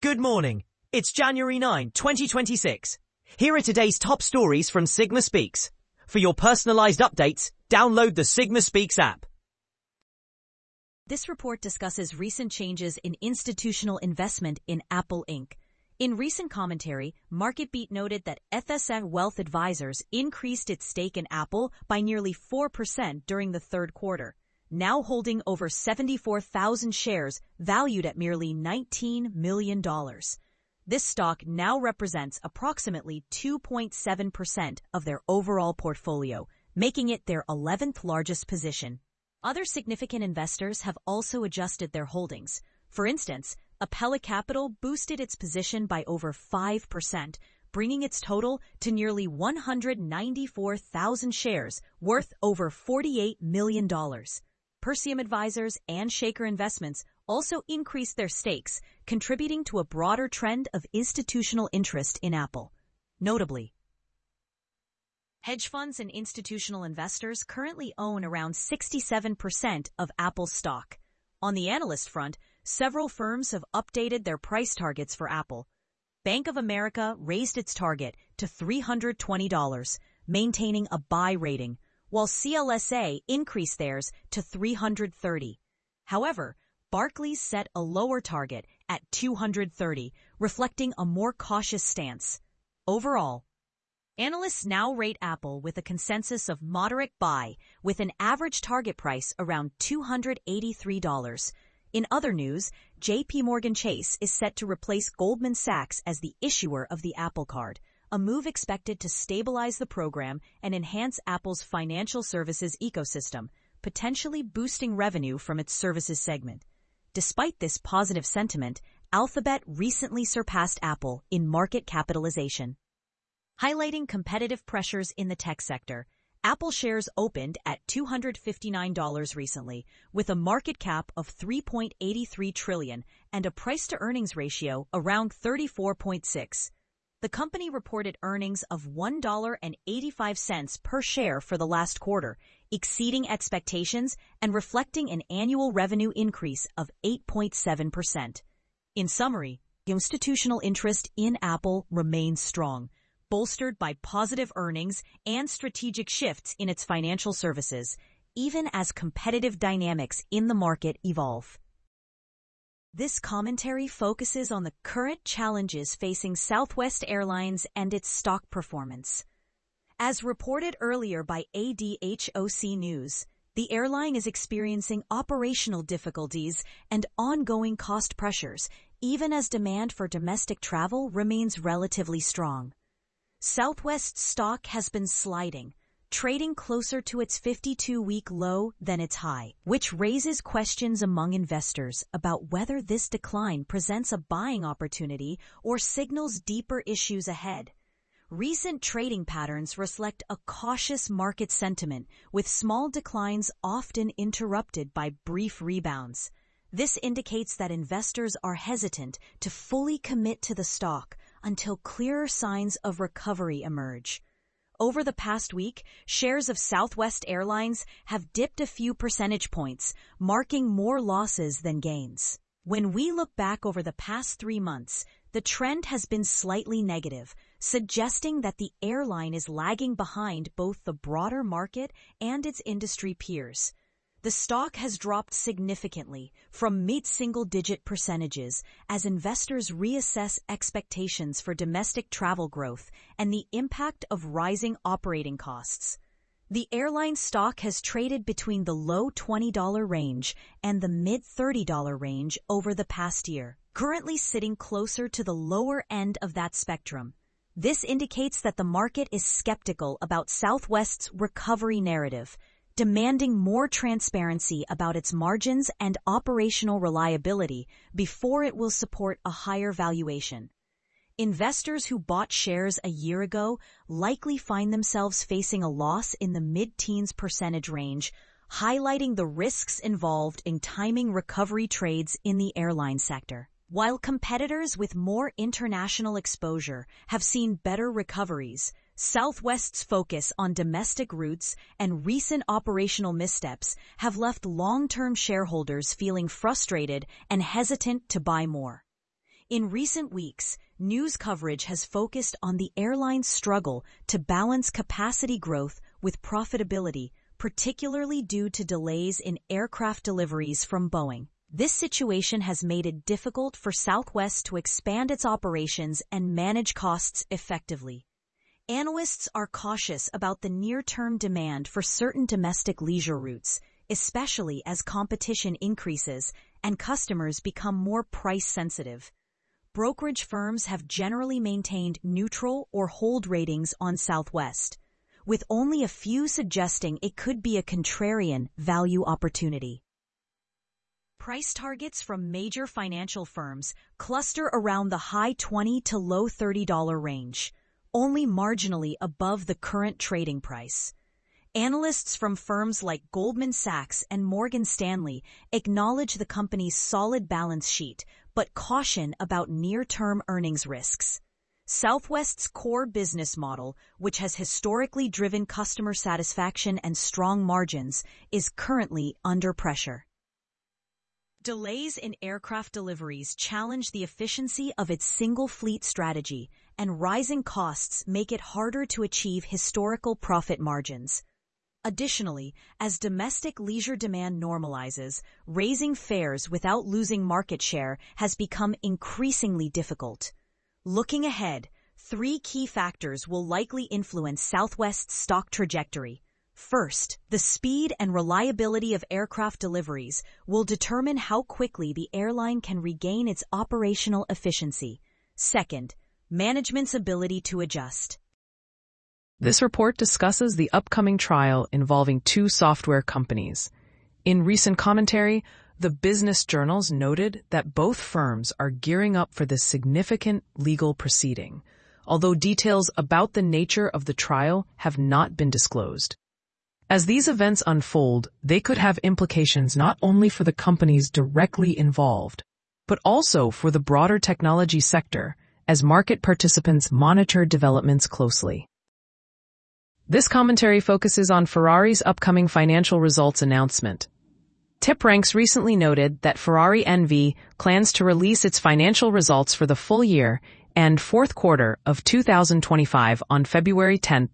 Good morning. It's January 9, 2026. Here are today's top stories from Sigma Speaks. For your personalized updates, download the Sigma Speaks app. This report discusses recent changes in institutional investment in Apple Inc. In recent commentary, MarketBeat noted that FSN Wealth Advisors increased its stake in Apple by nearly 4% during the third quarter, now holding over 74,000 shares valued at merely $19 million. This stock now represents approximately 2.7% of their overall portfolio, making it their 11th largest position. Other significant investors have also adjusted their holdings. For instance, Apella Capital boosted its position by over 5%, bringing its total to nearly 194,000 shares worth over $48 million. Perseum Advisors and Shaker Investments also increased their stakes, contributing to a broader trend of institutional interest in Apple. Notably, hedge funds and institutional investors currently own around 67% of Apple's stock. On the analyst front, several firms have updated their price targets for Apple. Bank of America raised its target to $320, maintaining a buy rating, while CLSA increased theirs to $330. However, Barclays set a lower target at $230, reflecting a more cautious stance. Overall, analysts now rate Apple with a consensus of moderate buy, with an average target price around $283. In other news, JPMorgan Chase is set to replace Goldman Sachs as the issuer of the Apple Card, a move expected to stabilize the program and enhance Apple's financial services ecosystem, potentially boosting revenue from its services segment. Despite this positive sentiment, Alphabet recently surpassed Apple in market capitalization. Highlighting competitive pressures in the tech sector, Apple shares opened at $259 recently, with a market cap of $3.83 trillion and a price-to-earnings ratio around 34.6. The company reported earnings of $1.85 per share for the last quarter, exceeding expectations and reflecting an annual revenue increase of 8.7%. In summary, institutional interest in Apple remains strong, bolstered by positive earnings and strategic shifts in its financial services, even as competitive dynamics in the market evolve. This commentary focuses on the current challenges facing Southwest Airlines and its stock performance. As reported earlier by ADHOC News, the airline is experiencing operational difficulties and ongoing cost pressures, even as demand for domestic travel remains relatively strong. Southwest's stock has been sliding, trading closer to its 52-week low than its high, which raises questions among investors about whether this decline presents a buying opportunity or signals deeper issues ahead. Recent trading patterns reflect a cautious market sentiment, with small declines often interrupted by brief rebounds. This indicates that investors are hesitant to fully commit to the stock until clearer signs of recovery emerge. Over the past week, shares of Southwest Airlines have dipped a few percentage points, marking more losses than gains. When we look back over the past 3 months, the trend has been slightly negative, suggesting that the airline is lagging behind both the broader market and its industry peers. The stock has dropped significantly from mid-single-digit percentages as investors reassess expectations for domestic travel growth and the impact of rising operating costs. The airline stock has traded between the low $20 range and the mid-$30 range over the past year, currently sitting closer to the lower end of that spectrum. This indicates that the market is skeptical about Southwest's recovery narrative, demanding more transparency about its margins and operational reliability before it will support a higher valuation. Investors who bought shares a year ago likely find themselves facing a loss in the mid-teens percentage range, highlighting the risks involved in timing recovery trades in the airline sector. While competitors with more international exposure have seen better recoveries, Southwest's focus on domestic routes and recent operational missteps have left long-term shareholders feeling frustrated and hesitant to buy more. In recent weeks, news coverage has focused on the airline's struggle to balance capacity growth with profitability, particularly due to delays in aircraft deliveries from Boeing. This situation has made it difficult for Southwest to expand its operations and manage costs effectively. Analysts are cautious about the near-term demand for certain domestic leisure routes, especially as competition increases and customers become more price-sensitive. Brokerage firms have generally maintained neutral or hold ratings on Southwest, with only a few suggesting it could be a contrarian value opportunity. Price targets from major financial firms cluster around the high $20 to low $30 range, only marginally above the current trading price. Analysts from firms like Goldman Sachs and Morgan Stanley acknowledge the company's solid balance sheet, but caution about near-term earnings risks. Southwest's core business model, which has historically driven customer satisfaction and strong margins, is currently under pressure. Delays in aircraft deliveries challenge the efficiency of its single-fleet strategy, and rising costs make it harder to achieve historical profit margins. Additionally, as domestic leisure demand normalizes, raising fares without losing market share has become increasingly difficult. Looking ahead, 3 key factors will likely influence Southwest's stock trajectory. First, the speed and reliability of aircraft deliveries will determine how quickly the airline can regain its operational efficiency. Second, management's ability to adjust. This report discusses the upcoming trial involving 2 software companies. In recent commentary, the business journals noted that both firms are gearing up for this significant legal proceeding, although details about the nature of the trial have not been disclosed. As these events unfold, they could have implications not only for the companies directly involved, but also for the broader technology sector as market participants monitor developments closely. This commentary focuses on Ferrari's upcoming financial results announcement. TipRanks recently noted that Ferrari NV plans to release its financial results for the full year and fourth quarter of 2025 on February 10,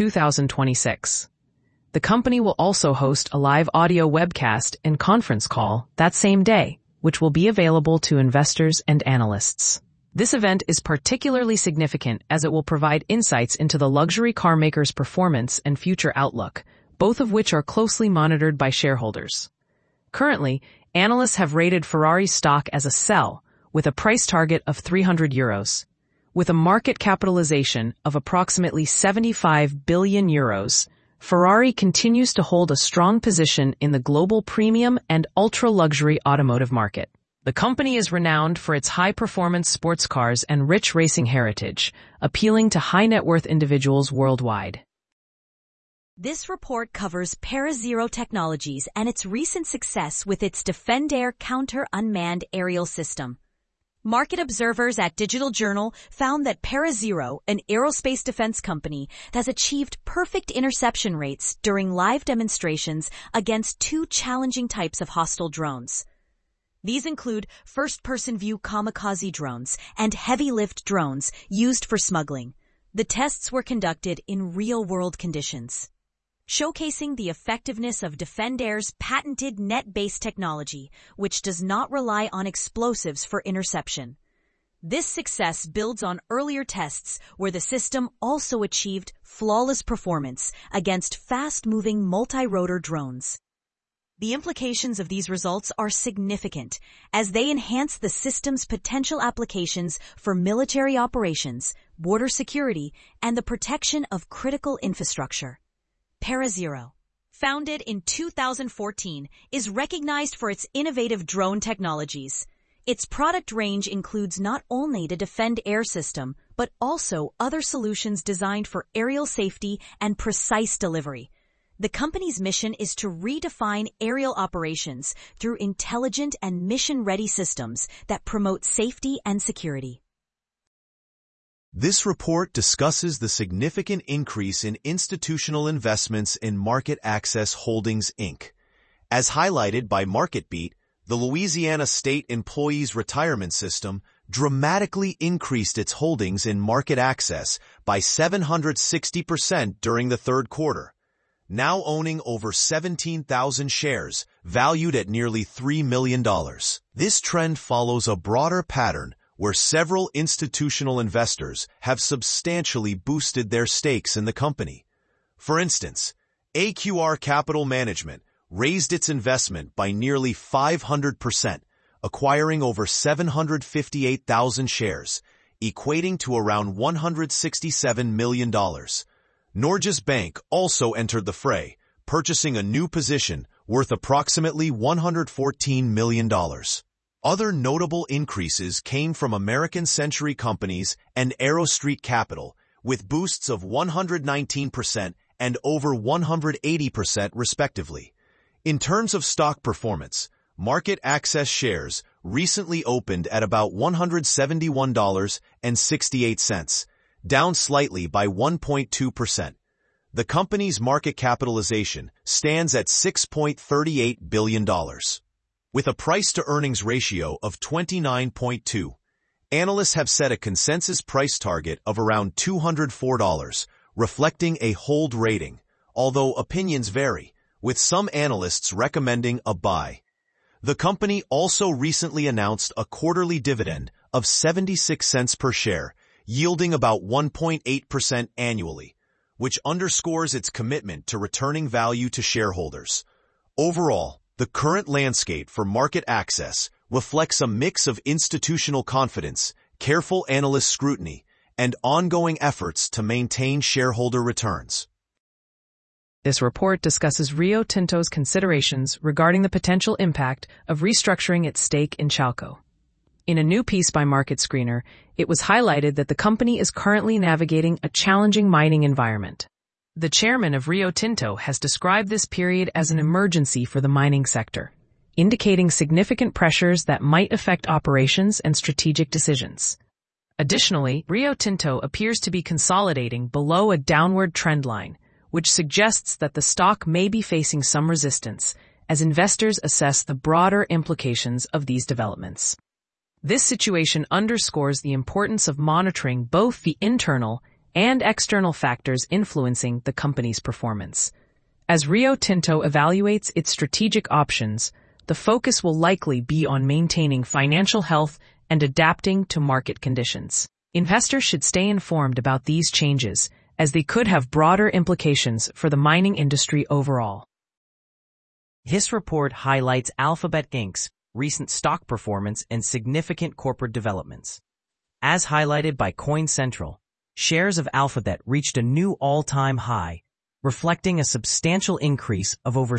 2026. The company will also host a live audio webcast and conference call that same day, which will be available to investors and analysts. This event is particularly significant as it will provide insights into the luxury car maker's performance and future outlook, both of which are closely monitored by shareholders. Currently, analysts have rated Ferrari's stock as a sell, with a price target of €300. With a market capitalization of approximately €75 billion, Ferrari continues to hold a strong position in the global premium and ultra-luxury automotive market. The company is renowned for its high-performance sports cars and rich racing heritage, appealing to high-net-worth individuals worldwide. This report covers ParaZero Technologies and its recent success with its Defend-Air counter-unmanned aerial system. Market observers at Digital Journal found that ParaZero, an aerospace defense company, has achieved perfect interception rates during live demonstrations against 2 challenging types of hostile drones. These include first-person view kamikaze drones and heavy-lift drones used for smuggling. The tests were conducted in real-world conditions, showcasing the effectiveness of Defend-Air's patented net-based technology, which does not rely on explosives for interception. This success builds on earlier tests where the system also achieved flawless performance against fast-moving multi-rotor drones. The implications of these results are significant, as they enhance the system's potential applications for military operations, border security, and the protection of critical infrastructure. ParaZero, founded in 2014, is recognized for its innovative drone technologies. Its product range includes not only the Defend-Air system, but also other solutions designed for aerial safety and precise delivery. The company's mission is to redefine aerial operations through intelligent and mission-ready systems that promote safety and security. This report discusses the significant increase in institutional investments in Market Access Holdings, Inc. As highlighted by MarketBeat, the Louisiana State Employees Retirement System, dramatically increased its holdings in MarketAxess by 760% during the third quarter, now owning over 17,000 shares, valued at nearly $3 million. This trend follows a broader pattern where several institutional investors have substantially boosted their stakes in the company. For instance, AQR Capital Management raised its investment by nearly 500%, acquiring over 758,000 shares, equating to around $167 million. Norges Bank also entered the fray, purchasing a new position worth approximately $114 million. Other notable increases came from American Century Companies and Arrow Street Capital, with boosts of 119% and over 180% respectively. In terms of stock performance, MarketAxess shares recently opened at about $171.68, down slightly by 1.2%. The company's market capitalization stands at $6.38 billion. With a price-to-earnings ratio of 29.2, analysts have set a consensus price target of around $204, reflecting a hold rating, although opinions vary, with some analysts recommending a buy. The company also recently announced a quarterly dividend of 76 cents per share, yielding about 1.8% annually, which underscores its commitment to returning value to shareholders. Overall, the current landscape for MarketAxess reflects a mix of institutional confidence, careful analyst scrutiny, and ongoing efforts to maintain shareholder returns. This report discusses Rio Tinto's considerations regarding the potential impact of restructuring its stake in Chalco. In a new piece by Market Screener, it was highlighted that the company is currently navigating a challenging mining environment. The chairman of Rio Tinto has described this period as an emergency for the mining sector, indicating significant pressures that might affect operations and strategic decisions. Additionally, Rio Tinto appears to be consolidating below a downward trend line, which suggests that the stock may be facing some resistance as investors assess the broader implications of these developments. This situation underscores the importance of monitoring both the internal and external factors influencing the company's performance. As Rio Tinto evaluates its strategic options, the focus will likely be on maintaining financial health and adapting to market conditions. Investors should stay informed about these changes, as they could have broader implications for the mining industry overall. This report highlights Alphabet Inc.'s recent stock performance and significant corporate developments. As highlighted by CoinCentral, shares of Alphabet reached a new all-time high, reflecting a substantial increase of over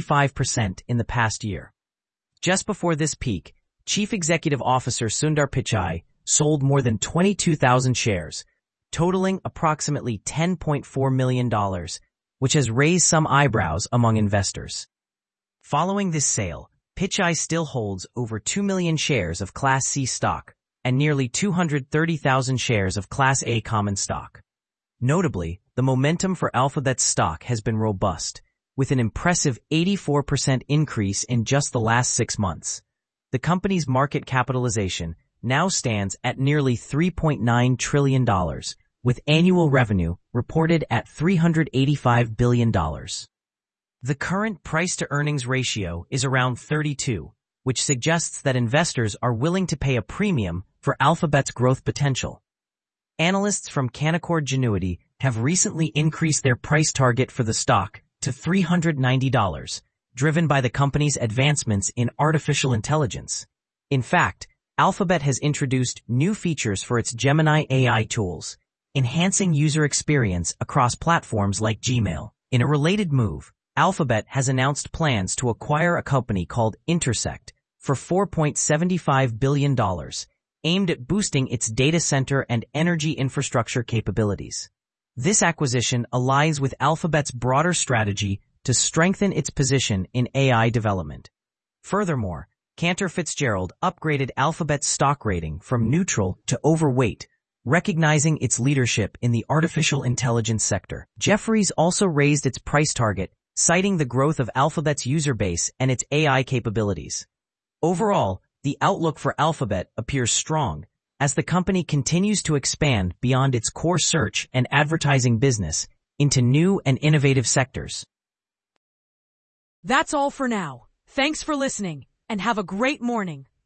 65% in the past year. Just before this peak, Chief Executive Officer Sundar Pichai sold more than 22,000 shares, totaling approximately $10.4 million, which has raised some eyebrows among investors. Following this sale, Pichai still holds over 2 million shares of Class C stock and nearly 230,000 shares of Class A common stock. Notably, the momentum for Alphabet's stock has been robust, with an impressive 84% increase in just the last 6 months. The company's market capitalization now stands at nearly $3.9 trillion, with annual revenue reported at $385 billion. The current price-to-earnings ratio is around 32, which suggests that investors are willing to pay a premium for Alphabet's growth potential. Analysts from Canaccord Genuity have recently increased their price target for the stock to $390, driven by the company's advancements in artificial intelligence. In fact, Alphabet has introduced new features for its Gemini AI tools, enhancing user experience across platforms like Gmail. In a related move, Alphabet has announced plans to acquire a company called Intersect for $4.75 billion, aimed at boosting its data center and energy infrastructure capabilities. This acquisition aligns with Alphabet's broader strategy to strengthen its position in AI development. Furthermore, Cantor Fitzgerald upgraded Alphabet's stock rating from neutral to overweight, recognizing its leadership in the artificial intelligence sector. Jefferies also raised its price target, citing the growth of Alphabet's user base and its AI capabilities. Overall, the outlook for Alphabet appears strong, as the company continues to expand beyond its core search and advertising business into new and innovative sectors. That's all for now. Thanks for listening, and have a great morning.